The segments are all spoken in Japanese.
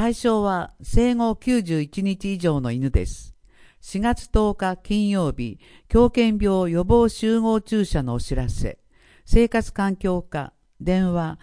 対象は生後91日以上の犬です。4月10日金曜日、狂犬病予防集合注射のお知らせ。生活環境課、電話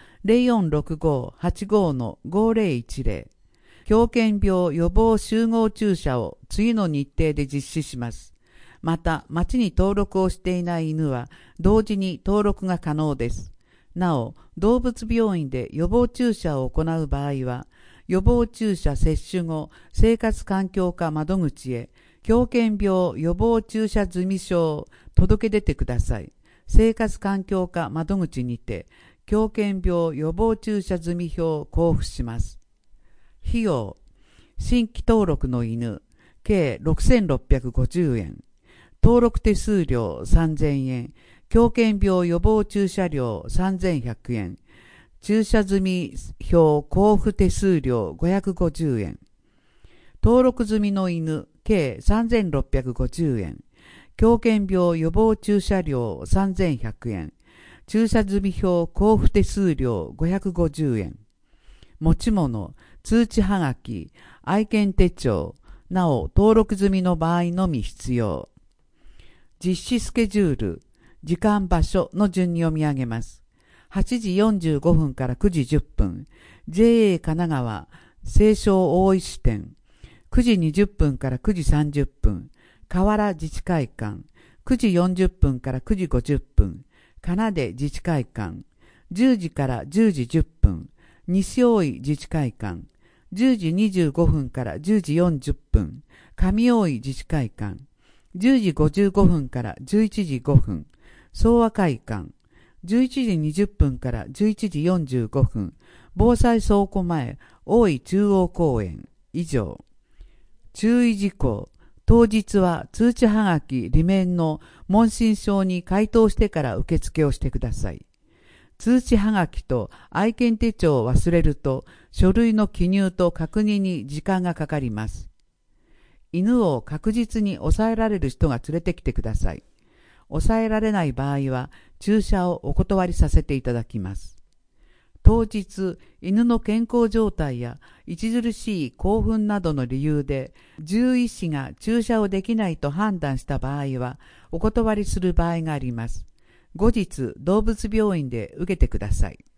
0465-85-5010。狂犬病予防集合注射を次の日程で実施します。また、町に登録をしていない犬は同時に登録が可能です。なお、動物病院で予防注射を行う場合は、予防注射接種後、生活環境課窓口へ、狂犬病予防注射済証を届け出てください。生活環境課窓口にて、狂犬病予防注射済票を交付します。費用、新規登録の犬、計6650円。登録手数料3000円。狂犬病予防注射料3100円。注射済票交付手数料550円。登録済みの犬計3650円。狂犬病予防注射料3100円。注射済票交付手数料550円。持ち物、通知はがき、愛犬手帳、なお登録済みの場合のみ必要。実施スケジュール、時間場所の順に読み上げます。8時45分から9時10分、JA 神奈川、西湘大石店、9時20分から9時30分、河原自治会館、9時40分から9時50分、金出自治会館、10時から10時10分、西大井自治会館、10時25分から10時40分、上大井自治会館、10時55分から11時5分、総和会館、11時20分から11時45分、防災倉庫前、大井中央公園、以上。注意事項、当日は通知はがき、裏面の問診票に回答してから受付をしてください。通知はがきと愛犬手帳を忘れると、書類の記入と確認に時間がかかります。犬を確実に抑えられる人が連れてきてください。抑えられない場合は、注射をお断りさせていただきます。当日、犬の健康状態や著しい興奮などの理由で、獣医師が注射をできないと判断した場合は、お断りする場合があります。後日、動物病院で受けてください。